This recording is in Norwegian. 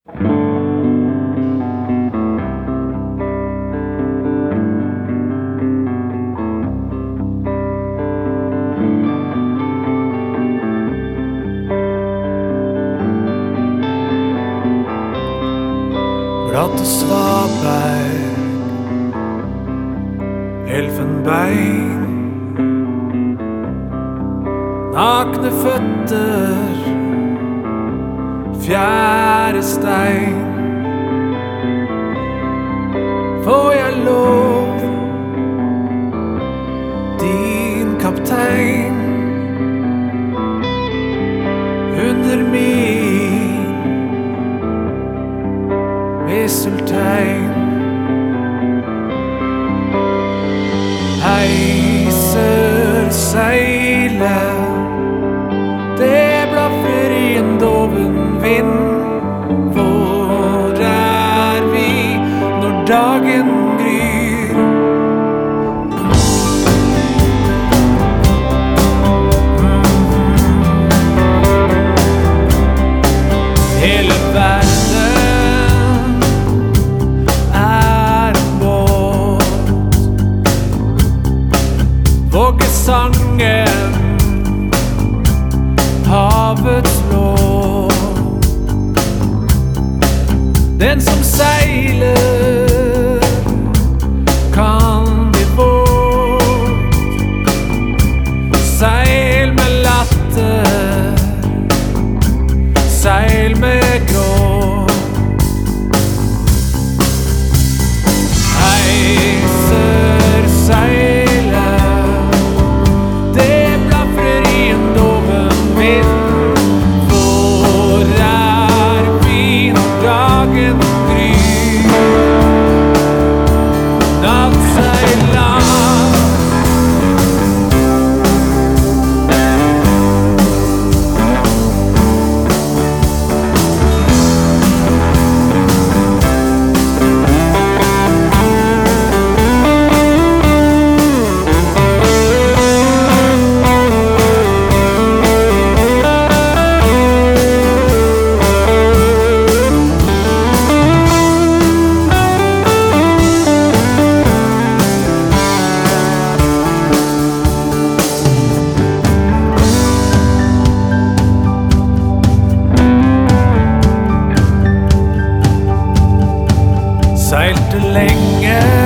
Glatte svaberg, elfenbein, nakne føtter, fjærestein. Får jeg lov, din kaptein, under min misteltein. Heiser seilet, det blaffer i en doven vind. Hvor vi når dagen gryr? Hele verden en båt. Vågesangen, havets lov. Den som seiler kan bli våt. Seil med latter, seil med gråt. Heiser seilet, det blafrer i en doven vind. Hvor vi når dagen gryr? Nattseilas. Seilte lenge